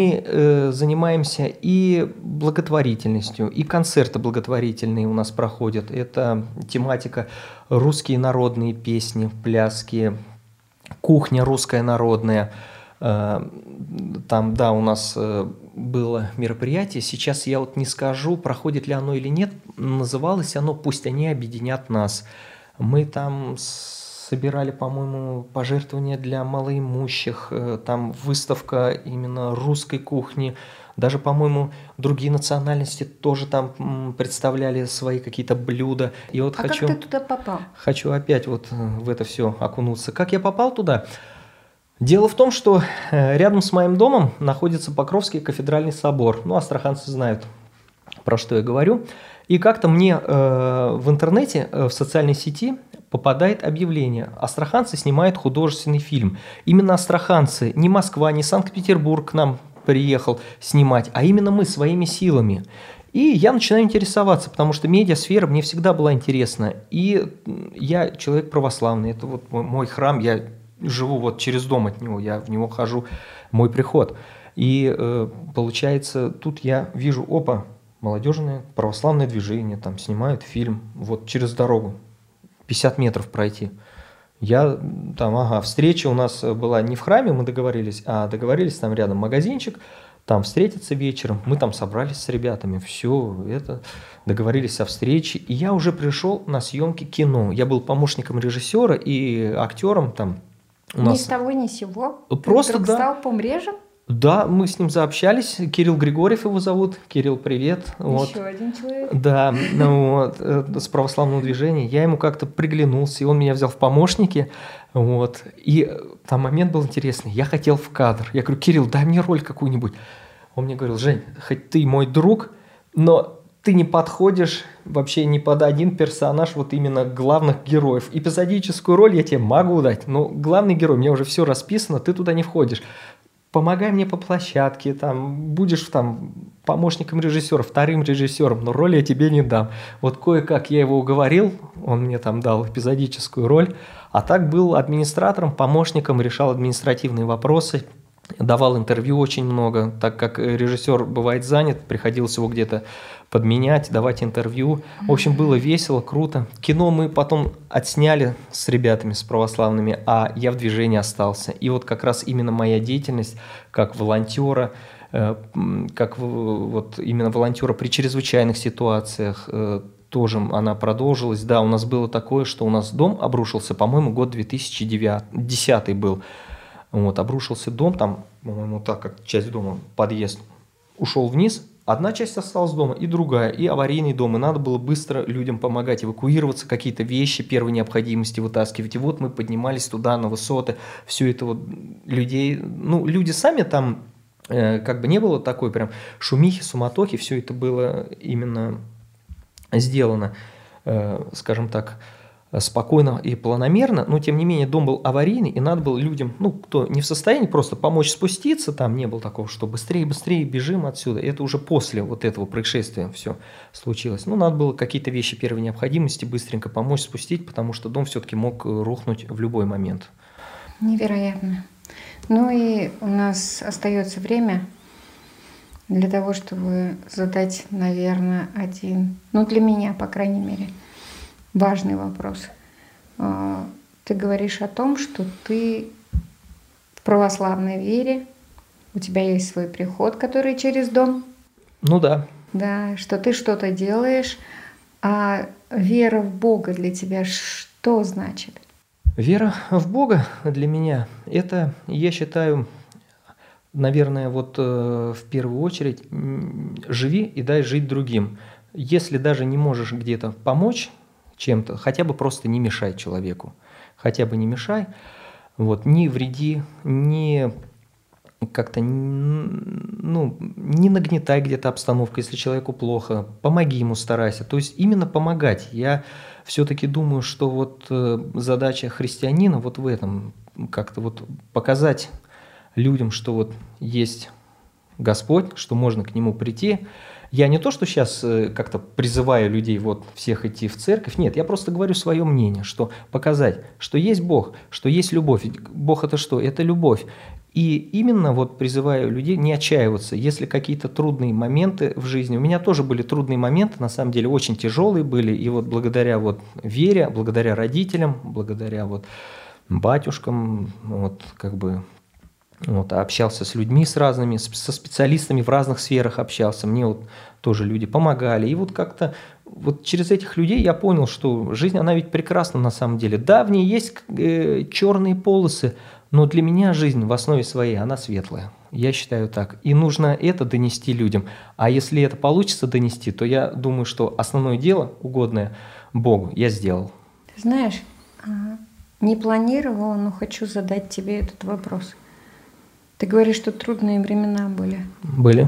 Speaker 3: Мы занимаемся и благотворительностью, и концерты благотворительные у нас проходят. Это тематика русские народные песни, пляски, кухня русская народная. Там, да, у нас было мероприятие. Сейчас я вот не скажу, проходит ли оно или нет. Называлось оно «Пусть они объединят нас». Мы там собирали, по-моему, пожертвования для малоимущих, там выставка именно русской кухни, даже, по-моему, другие национальности тоже там представляли свои какие-то блюда. И вот
Speaker 2: как ты туда попал?
Speaker 3: Хочу опять вот в это все окунуться. Как я попал туда? Дело в том, что рядом с моим домом находится Покровский кафедральный собор. Ну, астраханцы знают, про что я говорю. И как-то мне в интернете, в социальной сети попадает объявление. Астраханцы снимают художественный фильм. Именно астраханцы, не Москва, не Санкт-Петербург к нам приехал снимать, а именно мы своими силами. И я начинаю интересоваться, потому что медиасфера мне всегда была интересна. И я человек православный, это вот мой храм, я живу вот через дом от него, я в него хожу, мой приход. И получается, тут я вижу, опа, молодежное православное движение, там снимают фильм, вот через дорогу. 50 метров пройти. Я там, встреча у нас была не в храме, мы договорились, а договорились там рядом магазинчик, там встретиться вечером. Мы там собрались с ребятами, все это, договорились о встрече. И я уже пришел на съемки кино. Я был помощником режиссера и актером там.
Speaker 2: Ни с того, ни с сего?
Speaker 3: Просто,
Speaker 2: ты вдруг стал помрежем?
Speaker 3: Да, мы с ним заобщались. Кирилл Григорьев его зовут. Кирилл, привет.
Speaker 2: Еще один человек.
Speaker 3: Да, вот, с православного движения. Я ему как-то приглянулся, и он меня взял в помощники. Вот. И там момент был интересный. Я хотел в кадр. Я говорю, Кирилл, дай мне роль какую-нибудь. Он мне говорил, Жень, хоть ты мой друг, но ты не подходишь вообще ни под один персонаж вот именно главных героев. Эпизодическую роль я тебе могу дать, но главный герой, у меня уже все расписано, ты туда не входишь. Помогай мне по площадке, там, будешь там помощником режиссера, вторым режиссером, но роль я тебе не дам. Вот кое-как я его уговорил, он мне там дал эпизодическую роль, а так был администратором, помощником, решал административные вопросы, давал интервью очень много, так как режиссер бывает занят, приходилось его где-то подменять, давать интервью. В общем, было весело, круто. Кино мы потом отсняли с ребятами, с православными, а я в движении остался. И вот как раз именно моя деятельность как волонтера, как вот именно волонтера при чрезвычайных ситуациях, тоже она продолжилась. Да, у нас было такое, что у нас дом обрушился, по-моему, год 2010 был. Вот, обрушился дом, там, по-моему, так как часть дома, подъезд, ушел вниз, одна часть осталась дома и другая, и аварийный дом, и надо было быстро людям помогать эвакуироваться, какие-то вещи первой необходимости вытаскивать, и вот мы поднимались туда на высоты, все это вот людей, ну, люди сами там, как бы не было такой прям шумихи, суматохи, все это было именно сделано, скажем так, спокойно и планомерно, но тем не менее дом был аварийный, и надо было людям, ну, кто не в состоянии просто помочь спуститься, там не было такого, что быстрее бежим отсюда, это уже после вот этого происшествия все случилось. Ну, надо было какие-то вещи первой необходимости быстренько помочь спустить, потому что дом все-таки мог рухнуть в любой момент.
Speaker 2: Невероятно. Ну и у нас остается время для того, чтобы задать, наверное, один, ну, для меня, по крайней мере, важный вопрос. Ты говоришь о том, что ты в православной вере, у тебя есть свой приход, который через дом.
Speaker 3: Ну да.
Speaker 2: Да, что ты что-то делаешь, а вера в Бога для тебя что значит?
Speaker 3: Вера в Бога для меня, это, я считаю, наверное, вот в первую очередь, живи и дай жить другим. Если даже не можешь где-то помочь чем-то, хотя бы просто не мешай человеку, хотя бы не мешай, вот, не вреди, не как-то ну, не нагнетай где-то обстановку, если человеку плохо, помоги ему, старайся. То есть именно помогать. Я все-таки думаю, что вот задача христианина вот в этом, как-то вот показать людям, что вот есть Господь, что можно к Нему прийти. Я не то, что сейчас как-то призываю людей вот всех идти в церковь, нет, я просто говорю свое мнение, что показать, что есть Бог, что есть любовь. Ведь Бог это что? Это любовь. И именно вот призываю людей не отчаиваться, если какие-то трудные моменты в жизни. У меня тоже были трудные моменты, на самом деле очень тяжелые были, и вот благодаря вот вере, благодаря родителям, благодаря вот батюшкам, вот как бы вот, общался с людьми с разными, со специалистами в разных сферах общался, мне вот тоже люди помогали. И вот как-то вот через этих людей я понял, что жизнь, она ведь прекрасна на самом деле. Да, в ней есть черные полосы, но для меня жизнь в основе своей, она светлая. Я считаю так. И нужно это донести людям. А если это получится донести, то я думаю, что основное дело, угодное Богу, я сделал.
Speaker 2: Ты знаешь, не планировала, но хочу задать тебе этот вопрос. Ты говоришь, что трудные времена были.
Speaker 3: Были.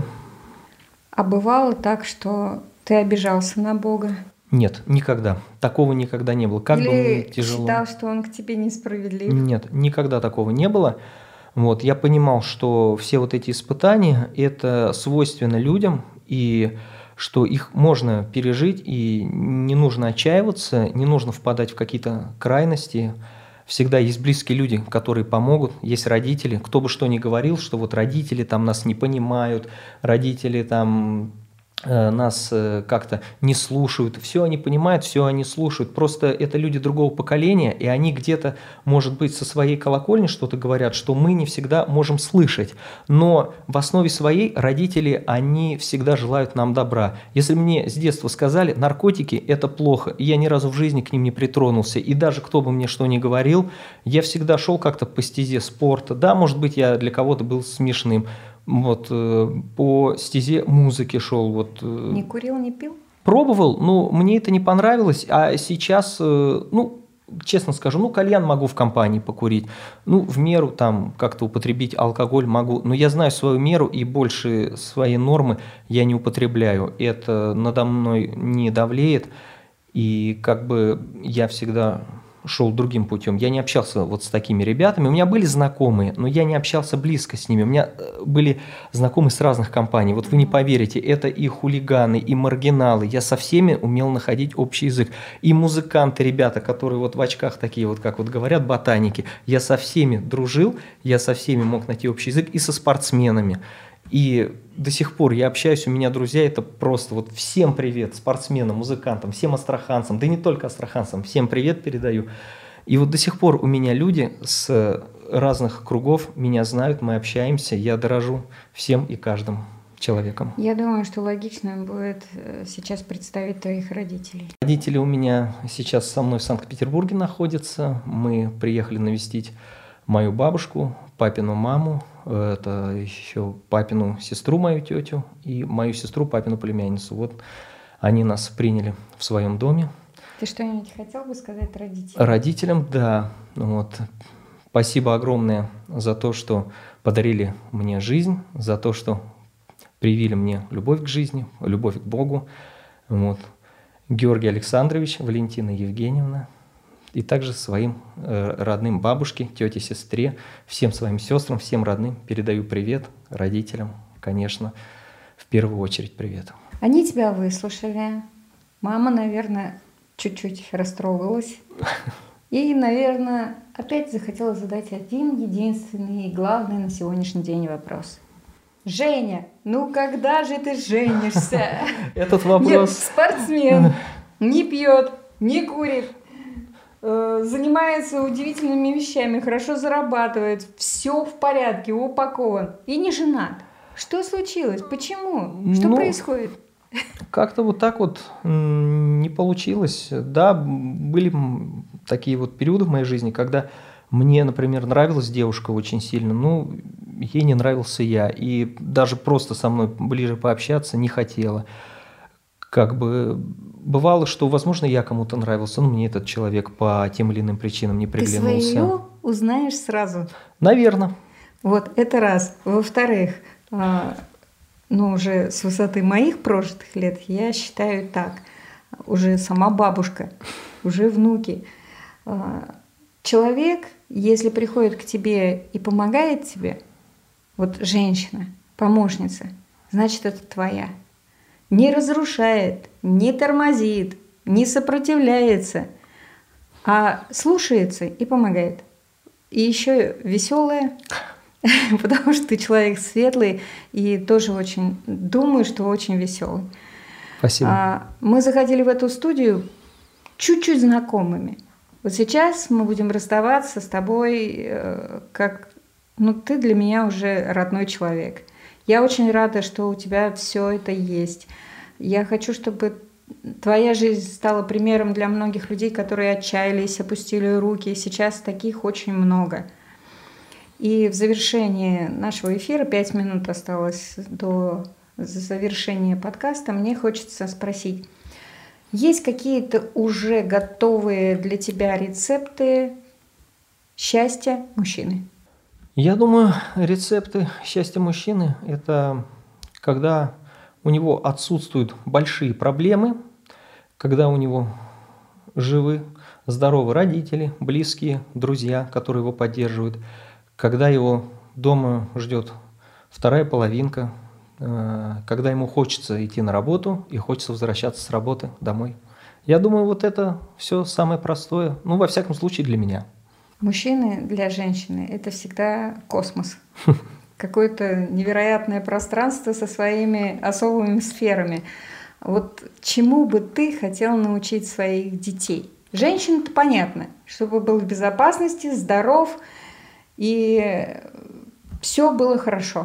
Speaker 2: А бывало так, что ты обижался на Бога?
Speaker 3: Нет, никогда. Такого никогда не было. Как бы мне тяжело.
Speaker 2: Считал, что Он к тебе несправедлив?
Speaker 3: Нет, никогда такого не было. Вот, я понимал, что все вот эти испытания – это свойственно людям, и что их можно пережить, и не нужно отчаиваться, не нужно впадать в какие-то крайности. Всегда есть близкие люди, которые помогут, есть родители. Кто бы что ни говорил, что вот родители там нас не понимают, родители там нас как-то не слушают. Все они понимают, все они слушают. Просто это люди другого поколения, и они где-то, может быть, со своей колокольни что-то говорят, что мы не всегда можем слышать. Но в основе своей родители, они всегда желают нам добра. Если мне с детства сказали, наркотики – это плохо, и я ни разу в жизни к ним не притронулся, и даже кто бы мне что ни говорил, я всегда шел как-то по стезе спорта. Да, может быть, я для кого-то был смешным, вот, по стезе музыки шел. Вот.
Speaker 2: Не курил, не пил?
Speaker 3: Пробовал, но мне это не понравилось, а сейчас, ну, честно скажу, кальян могу в компании покурить, в меру там как-то употребить алкоголь могу, но я знаю свою меру и больше своей нормы я не употребляю, это надо мной не давлеет, и как бы я всегда шел другим путем. Я не общался вот с такими ребятами. У меня были знакомые, но я не общался близко с ними. У меня были знакомые с разных компаний. Вот вы не поверите, это и хулиганы, и маргиналы. Я со всеми умел находить общий язык. И музыканты, ребята, которые вот в очках такие, вот как вот говорят, ботаники. Я со всеми дружил, я со всеми мог найти общий язык, и со спортсменами. И до сих пор я общаюсь, у меня друзья, это просто вот всем привет, спортсменам, музыкантам, всем астраханцам, да и не только астраханцам, всем привет передаю. И вот до сих пор у меня люди с разных кругов меня знают, мы общаемся, я дорожу всем и каждым человеком.
Speaker 2: Я думаю, что логично будет сейчас представить твоих родителей.
Speaker 3: Родители у меня сейчас со мной в Санкт-Петербурге находятся, мы приехали навестить мою бабушку, папину маму, это еще папину сестру, мою тетю, и мою сестру, папину племянницу. Вот они нас приняли в своем доме.
Speaker 2: Ты что-нибудь хотел бы сказать родителям?
Speaker 3: Родителям, да. Вот. Спасибо огромное за то, что подарили мне жизнь, за то, что привили мне любовь к жизни, любовь к Богу. Вот. Георгий Александрович, Валентина Евгеньевна, и также своим родным бабушке, тете, сестре, всем своим сестрам, всем родным передаю привет, родителям, конечно, в первую очередь привет.
Speaker 2: Они тебя выслушали. Мама, наверное, чуть-чуть растрогалась. И, наверное, опять захотела задать один единственный и главный на сегодняшний день вопрос. Женя, когда же ты женишься?
Speaker 3: Этот вопрос...
Speaker 2: Нет, спортсмен, не пьет, не курит, занимается удивительными вещами, хорошо зарабатывает, все в порядке, упакован и не женат. Что случилось? Почему? Что происходит?
Speaker 3: Как-то вот так вот не получилось. Да, были такие вот периоды в моей жизни, когда мне, например, нравилась девушка очень сильно, ей не нравился я, и даже просто со мной ближе пообщаться не хотела. Как бы бывало, что, возможно, я кому-то нравился, но мне этот человек по тем или иным причинам не приглянулся.
Speaker 2: Ты свою узнаешь сразу?
Speaker 3: Наверное.
Speaker 2: Вот это раз. Во-вторых, ну, уже с высоты моих прожитых лет я считаю так. Уже сама бабушка, уже внуки. Человек, если приходит к тебе и помогает тебе, вот женщина, помощница, значит, это твоя. Не разрушает, не тормозит, не сопротивляется, а слушается и помогает. И еще веселая, потому что ты человек светлый и тоже очень думаю, что очень веселый.
Speaker 3: Спасибо.
Speaker 2: Мы заходили в эту студию чуть-чуть знакомыми. Вот сейчас мы будем расставаться с тобой, как, ну, ты для меня уже родной человек. Я очень рада, что у тебя все это есть. Я хочу, чтобы твоя жизнь стала примером для многих людей, которые отчаялись, опустили руки. Сейчас таких очень много. И в завершении нашего эфира, 5 минут осталось до завершения подкаста, мне хочется спросить, есть какие-то уже готовые для тебя рецепты счастья мужчины?
Speaker 3: Я думаю, рецепты счастья мужчины – это когда у него отсутствуют большие проблемы, когда у него живы, здоровы родители, близкие, друзья, которые его поддерживают, когда его дома ждет вторая половинка, когда ему хочется идти на работу и хочется возвращаться с работы домой. Я думаю, вот это все самое простое, ну, во всяком случае, для меня.
Speaker 2: Мужчины для женщины – это всегда космос. Какое-то невероятное пространство со своими особыми сферами. Вот чему бы ты хотел научить своих детей? Женщин-то понятно, чтобы был в безопасности, здоров и все было хорошо.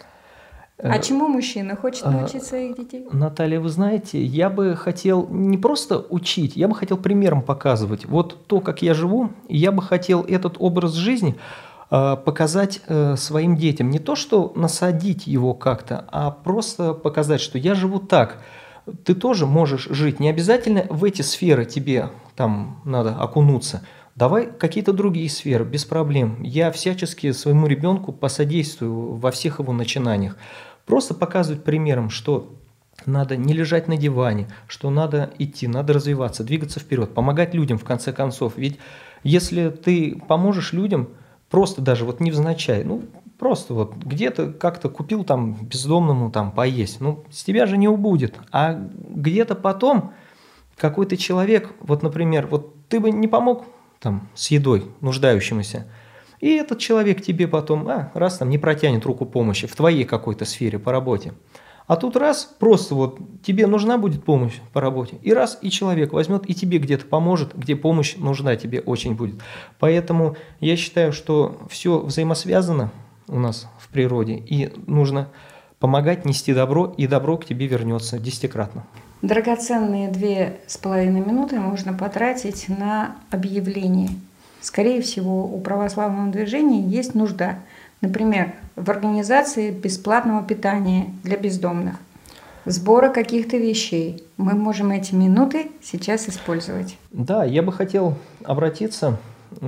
Speaker 2: А чему мужчина хочет научить своих детей?
Speaker 3: Наталья, вы знаете, я бы хотел не просто учить, я бы хотел примером показывать. Вот то, как я живу, я бы хотел этот образ жизни показать своим детям. Не то, что насадить его как-то, а просто показать, что я живу так. Ты тоже можешь жить. Не обязательно в эти сферы тебе там надо окунуться. Давай какие-то другие сферы, без проблем. Я всячески своему ребенку посодействую во всех его начинаниях. Просто показывать примером, что надо не лежать на диване, что надо идти, надо развиваться, двигаться вперед, помогать людям в конце концов. Ведь если ты поможешь людям, просто даже вот невзначай, ну просто вот где-то как-то купил там бездомному там поесть, ну с тебя же не убудет. А где-то потом какой-то человек, вот например, вот ты бы не помог там с едой нуждающемуся, и этот человек тебе потом, раз там не протянет руку помощи в твоей какой-то сфере по работе. А тут раз, просто вот тебе нужна будет помощь по работе, и раз, и человек возьмет и тебе где-то поможет, где помощь нужна тебе очень будет. Поэтому я считаю, что все взаимосвязано у нас в природе, и нужно помогать, нести добро, и добро к тебе вернется десятикратно.
Speaker 2: Драгоценные 2,5 минуты можно потратить на объявление. Скорее всего, у православного движения есть нужда, например, в организации бесплатного питания для бездомных, сбора каких-то вещей. Мы можем эти минуты сейчас использовать.
Speaker 3: Да, я бы хотел обратиться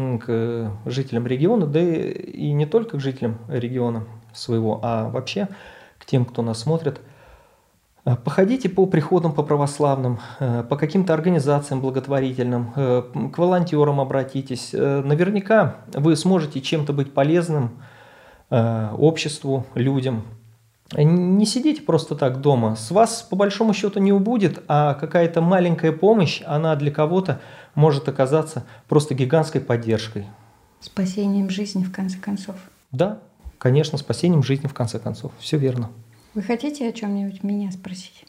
Speaker 3: к жителям региона, да и не только к жителям региона своего, а вообще к тем, кто нас смотрит. Походите по приходам, по православным, по каким-то организациям благотворительным, к волонтерам обратитесь. Наверняка вы сможете чем-то быть полезным обществу, людям. Не сидите просто так дома. С вас по большому счету не убудет, а какая-то маленькая помощь, она для кого-то может оказаться просто гигантской поддержкой.
Speaker 2: Спасением жизни, в конце концов.
Speaker 3: Да, конечно, спасением жизни, в конце концов. Все верно.
Speaker 2: Вы хотите о чем-нибудь меня спросить?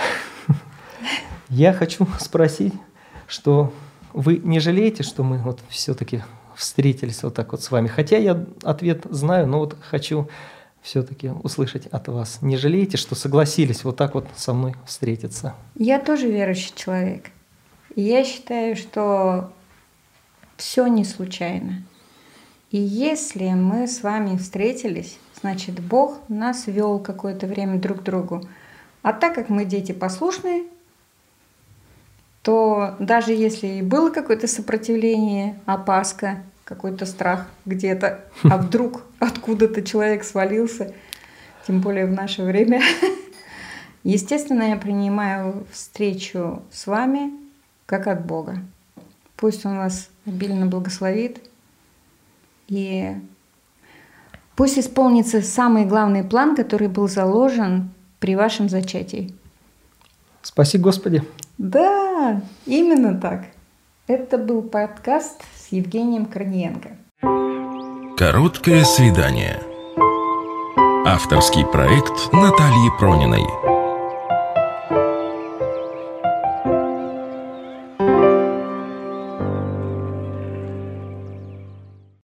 Speaker 3: Я хочу спросить, что вы не жалеете, что мы вот все-таки встретились вот так вот с вами? Хотя я ответ знаю, но вот хочу все-таки услышать от вас. Не жалеете, что согласились вот так вот со мной встретиться?
Speaker 2: Я тоже верующий человек. И я считаю, что все не случайно. И если мы с вами встретились, значит, Бог нас вел какое-то время друг к другу. А так как мы дети послушные, то даже если и было какое-то сопротивление, опаска, какой-то страх где-то, а вдруг откуда-то человек свалился, тем более в наше время. Естественно, я принимаю встречу с вами как от Бога. Пусть Он вас обильно благословит, и пусть исполнится самый главный план, который был заложен при вашем зачатии.
Speaker 3: Спаси Господи!
Speaker 2: Да, именно так. Это был подкаст с Евгением Корниенко.
Speaker 1: Короткое свидание. Авторский проект Натальи Прониной.